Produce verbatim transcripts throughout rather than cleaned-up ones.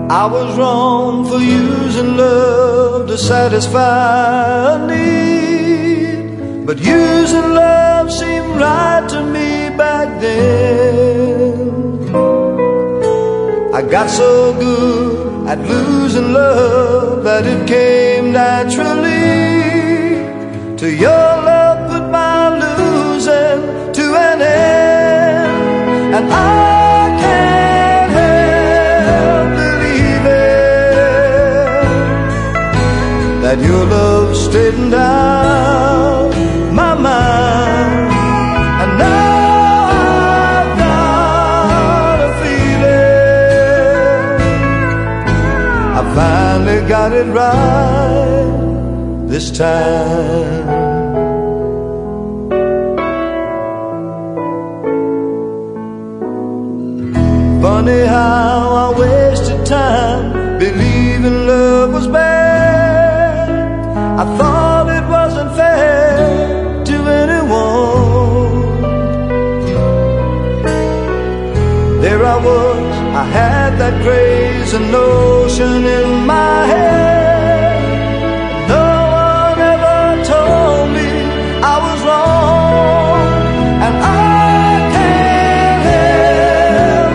I was wrong for using love to satisfy a need, but using love seemed right to me back then. I got so good at losing love that it came naturally. To your love put my losing to an end, and I can't help believing that your love straightened out my mind. And now I've got a feeling I finally got it right this time. Funny how I wasted time believing love was bad. I thought it wasn't fair to anyone. There I was, I had that crazy notion in my head. No one ever told me I was wrong, and I can't help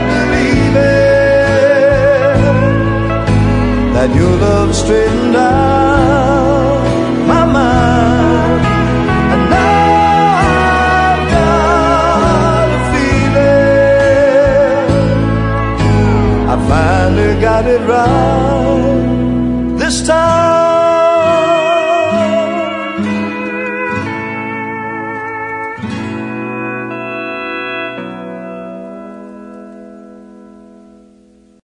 believing that your love straightened out my mind. And now I've got a feeling I finally got it right this time.